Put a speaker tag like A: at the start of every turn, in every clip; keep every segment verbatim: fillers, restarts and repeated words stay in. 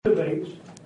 A: Debates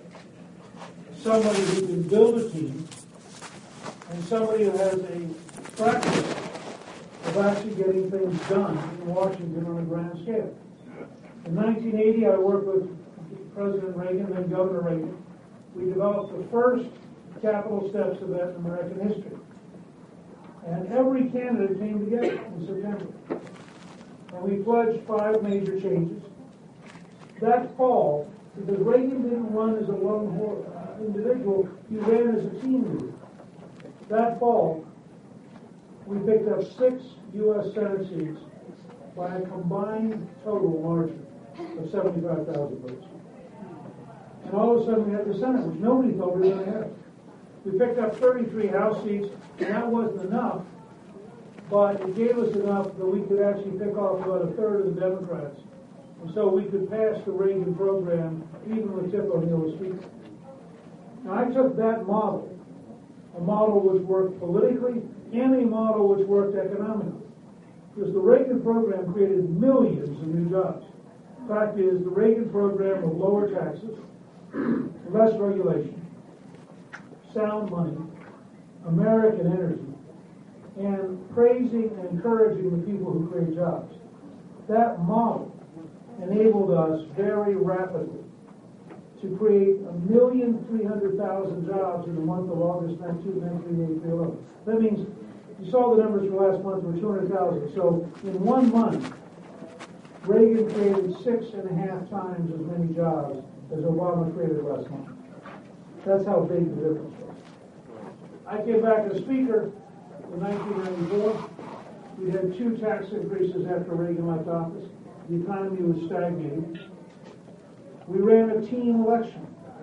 A: somebody who can build a team and somebody who has a practice of actually getting things done in Washington on a grand scale. In nineteen eighty, I worked with President Reagan, then Governor Reagan. We developed the first capital steps event in American history. And every candidate came together in September. And we pledged five major changes. That fall, because Reagan didn't run as a lone uh, individual, he ran as a team leader. That fall, we picked up six U S Senate seats by a combined total margin of seventy-five thousand votes. And all of a sudden we had the Senate, which nobody thought we were going to have. We picked up thirty-three House seats, and that wasn't enough, but it gave us enough that we could actually pick off about a third of the Democrats. And so we could pass the Reagan program even with Tip O'Neill as Speaker. Now I took that model, a model which worked politically and a model which worked economically. Because the Reagan program created millions of new jobs. The fact is, the Reagan program of lower taxes, less regulation, sound money, American energy, and praising and encouraging the people who create jobs. That model enabled us very rapidly to create a million three hundred thousand jobs in the month of August nineteen eighty-three. That means you saw the numbers for last month were two hundred thousand. So in one month, Reagan created six and a half times as many jobs as Obama created last month. That's how big the difference was. I came back as Speaker in nineteen ninety-four. We had two tax increases after Reagan left office. The economy was stagnating. We ran a team election.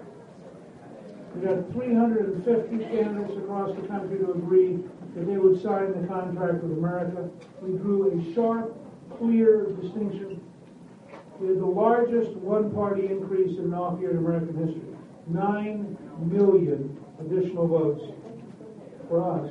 A: We got three hundred fifty candidates across the country to agree that they would sign the contract with America. We drew a sharp, clear distinction. We had the largest one-party increase in an off-year in American history. Nine million additional votes for us,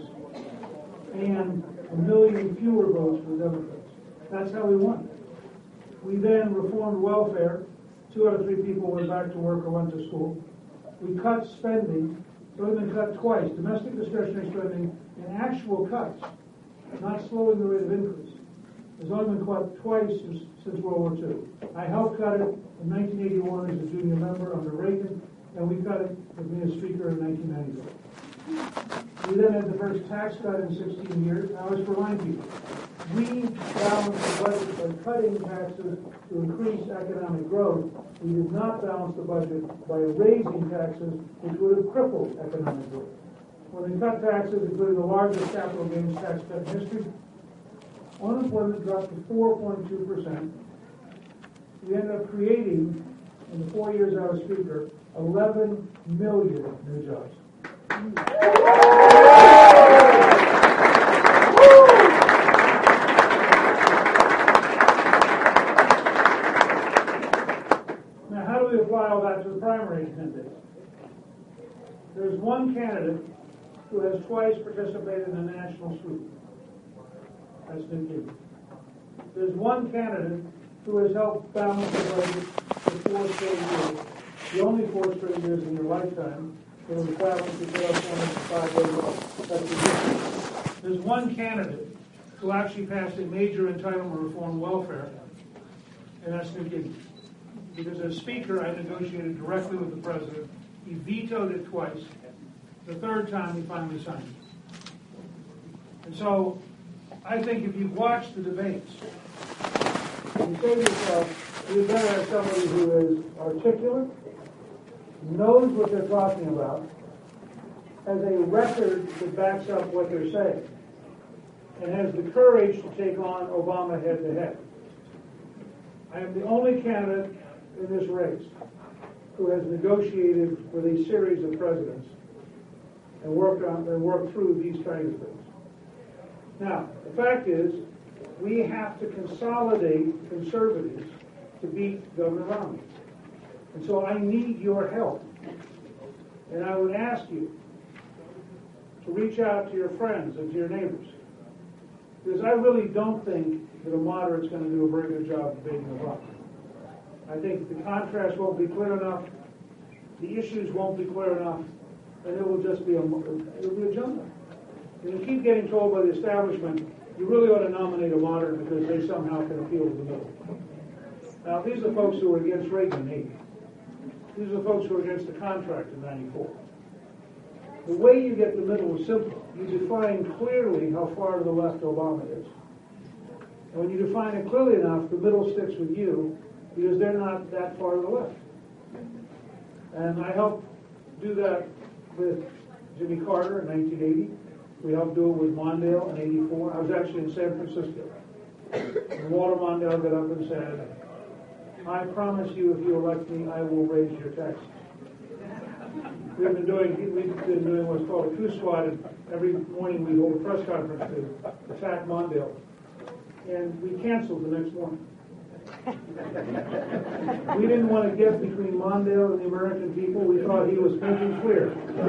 A: and a million fewer votes for the Democrats. That's how we won. We then reformed welfare. Two out of three people went back to work or went to school. We cut spending. It's only been cut twice. Domestic discretionary spending and actual cuts, not slowing the rate of increase. It's only been cut twice since, since World War Two. I helped cut it in nineteen eighty-one as a junior member under Reagan, and we cut it with me as Speaker in nineteen ninety-four. We then had the first tax cut in sixteen years. I always remind people, we balanced the budget by cutting taxes to increase economic growth. We did not balance the budget by raising taxes, which would have crippled economic growth. When we cut taxes, including the largest capital gains tax cut in history, unemployment dropped to four point two percent. We ended up creating, in the four years I was Speaker, eleven million new jobs. Now, how do we apply all that to the primary candidates? There's one candidate who has twice participated in a national sweep. That's Newt Gingrich. There's one candidate who has helped balance the budget for four straight years, the only four straight years in your lifetime. It was balanced to five days. There's one candidate who actually passed a major entitlement reform welfare, and that's Newt Gingrich. Because as Speaker, I negotiated directly with the President. He vetoed it twice. The third time, he finally signed it. And so, I think if you've watched the debates, you say to yourself, you better have somebody who is articulate, knows what they're talking about, has a record that backs up what they're saying, and has the courage to take on Obama head-to-head. I am the only candidate in this race who has negotiated with a series of presidents and worked on and worked through these kinds of things. Now, the fact is, we have to consolidate conservatives to beat Governor Romney. And so I need your help. And I would ask you to reach out to your friends and to your neighbors. Because I really don't think that a moderate's going to do a very good job of debating Obama. I think the contrast won't be clear enough. the issues won't be clear enough, and it will just be a, it'll be a jumble. And you keep getting told by the establishment, you really ought to nominate a moderate because they somehow can appeal to the middle. Now, these are the folks who were against Reagan in eighty. These are the folks who were against the contract in ninety-four. The way you get the middle is simple. You define clearly how far to the left Obama is. And when you define it clearly enough, the middle sticks with you because they're not that far to the left. And I helped do that with Jimmy Carter in nineteen eighty. We helped do it with Mondale in eighty-four. I was actually in San Francisco. And Walter Mondale got up and said, I promise you if you elect me, I will raise your taxes. We've been doing, we've been doing what's called a coup squad, and every morning we hold a press conference to attack Mondale. And we canceled the next morning. We didn't want to get between Mondale and the American people. We thought he was making clear.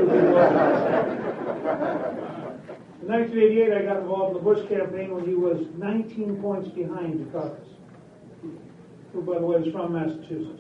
A: In nineteen eighty-eight, I got involved in the Bush campaign when he was nineteen points behind Dukakis, who, by the way, is from Massachusetts.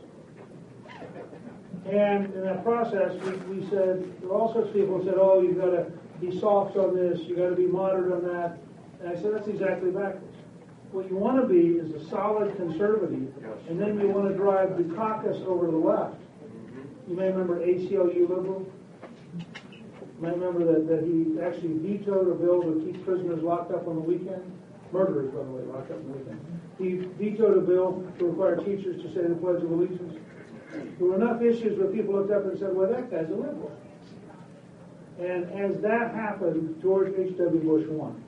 A: And in that process, we, we said, there were all sorts of people who said, oh, you've got to be soft on this, you've got to be moderate on that. And I said, that's exactly backwards. What you want to be is a solid conservative, and then you want to drive Dukakis over to the left. You may remember A C L U liberal. You may remember that, that he actually vetoed a bill to keep prisoners locked up on the weekend. Murderers, by the way, locked up on the weekend. He vetoed a bill to require teachers to say the Pledge of Allegiance. There were enough issues where people looked up and said, well, that guy's a liberal. And as that happened, George H W Bush won.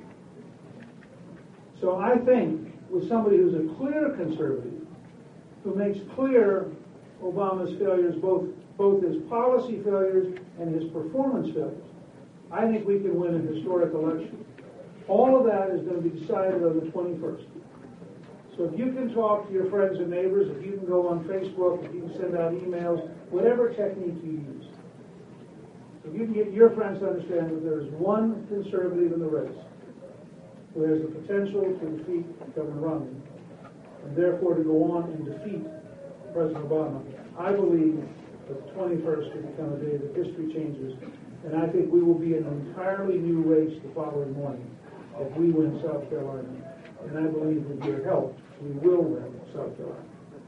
A: So I think with somebody who's a clear conservative, who makes clear Obama's failures, both, both his policy failures and his performance failures, I think we can win a historic election. All of that is going to be decided on the twenty-first. So if you can talk to your friends and neighbors, if you can go on Facebook, if you can send out emails, whatever technique you use, if you can get your friends to understand that there is one conservative in the race who has the potential to defeat Governor Romney, and therefore to go on and defeat President Obama, I believe that the twenty-first will become a day that history changes, and I think we will be in an entirely new race the following morning if we win South Carolina. And I believe with your help, we will win South Carolina.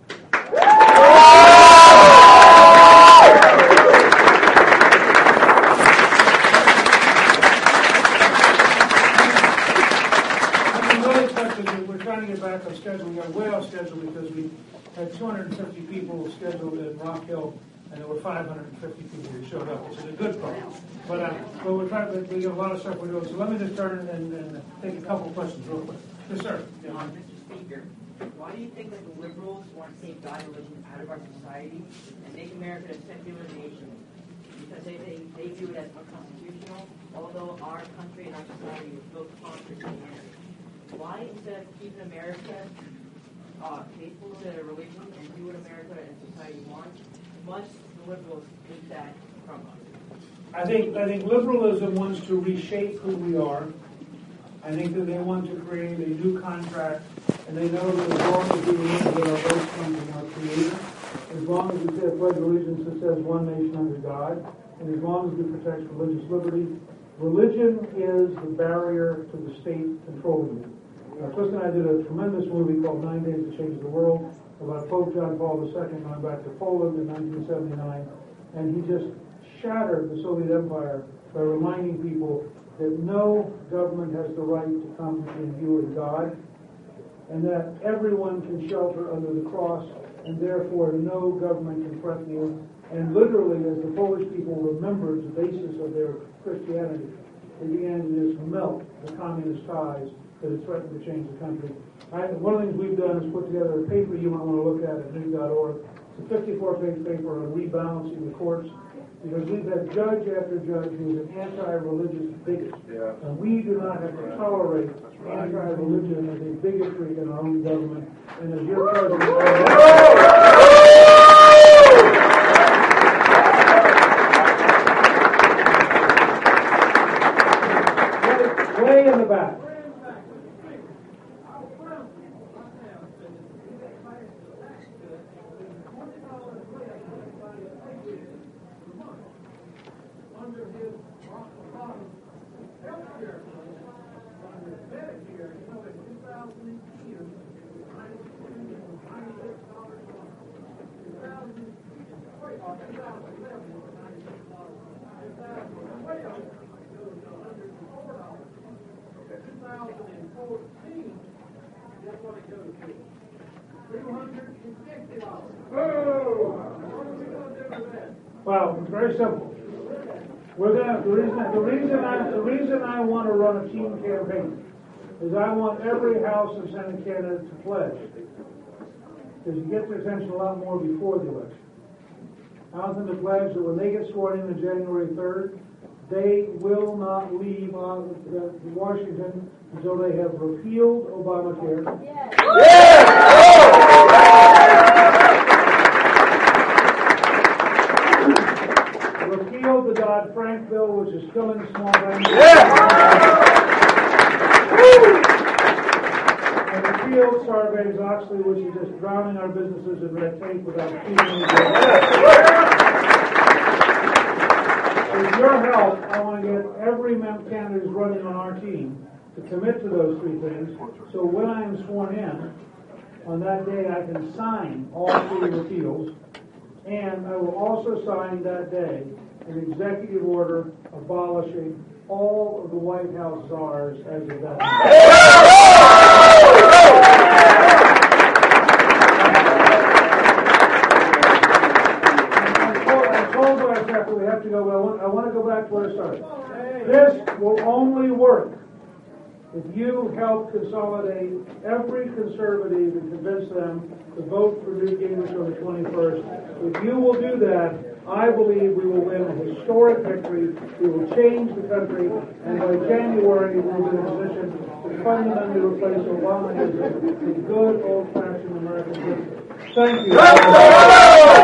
A: We're trying to get back on schedule. We got way off schedule because we had two hundred fifty people scheduled in Rock Hill, and there were five hundred fifty people who showed up, which is a good problem. But, uh, but we're trying to, we got a lot of stuff we're doing. So let me just turn and, and take a couple of questions real quick. Yes, sir.
B: Uh, Mister Speaker, why do you think that the liberals want to take God religion out of our society and make America a secular nation? Because they, they, they view it as unconstitutional, although our country and our society was built upon Christianity. Why, instead of keeping America uh, faithful to their religion and do what America and society wants, must the liberals take that from us?
A: I think I think liberalism wants to reshape who we are. I think that they want to create a new contract, and they know that as long as we remember that our votes come from our Creator, as long as we say a pledge of allegiance that says one nation under God, and as long as we protect religious liberty, religion is the barrier to the state controlling you. Now, Twist and I did a tremendous movie called Nine Days to Change the World about Pope John Paul the Second going back to Poland in nineteen seventy-nine, and he just shattered the Soviet Empire by reminding people that no government has the right to come between you and God, and that everyone can shelter under the cross, and therefore no government can threaten you. And literally, as the Polish people remembered the basis of their Christianity, they began to just melt the communist ties that had threatened to change the country. I, one of the things we've done is put together a paper you might want to look at at news dot org. It's a fifty-four page paper on rebalancing the courts, because we've had judge after judge who's an anti-religious bigot. Yeah. And we do not have to tolerate right. anti-religion as a bigotry in our own government. And as your president, way, way in the back. Well, it's very simple. We're gonna, the reason, the reason I, the reason I want to run a team campaign is I want every House and Senate candidate to pledge. Because you get their attention a lot more before the election. I want them to pledge that when they get sworn in on January third, they will not leave uh, Washington until they have repealed Obamacare. Yeah. Repealed the Dodd-Frank bill, which is killing small banks. And repealed Sarbanes-Oxley, which is just drowning our businesses in red tape without keeping any With your help, I want to get every member candidate who's running on our team to commit to those three things, so when I am sworn in, on that day I can sign all three repeals, and I will also sign that day an executive order abolishing all of the White House czars as of that day. We have to go, well, I want to go back to where I started. This will only work if you help consolidate every conservative and convince them to vote for Newt Gingrich on the twenty-first. If you will do that, I believe we will win a historic victory. We will change the country, and by January we will be in a position to fundamentally replace Obama as a good old-fashioned American system. Thank you.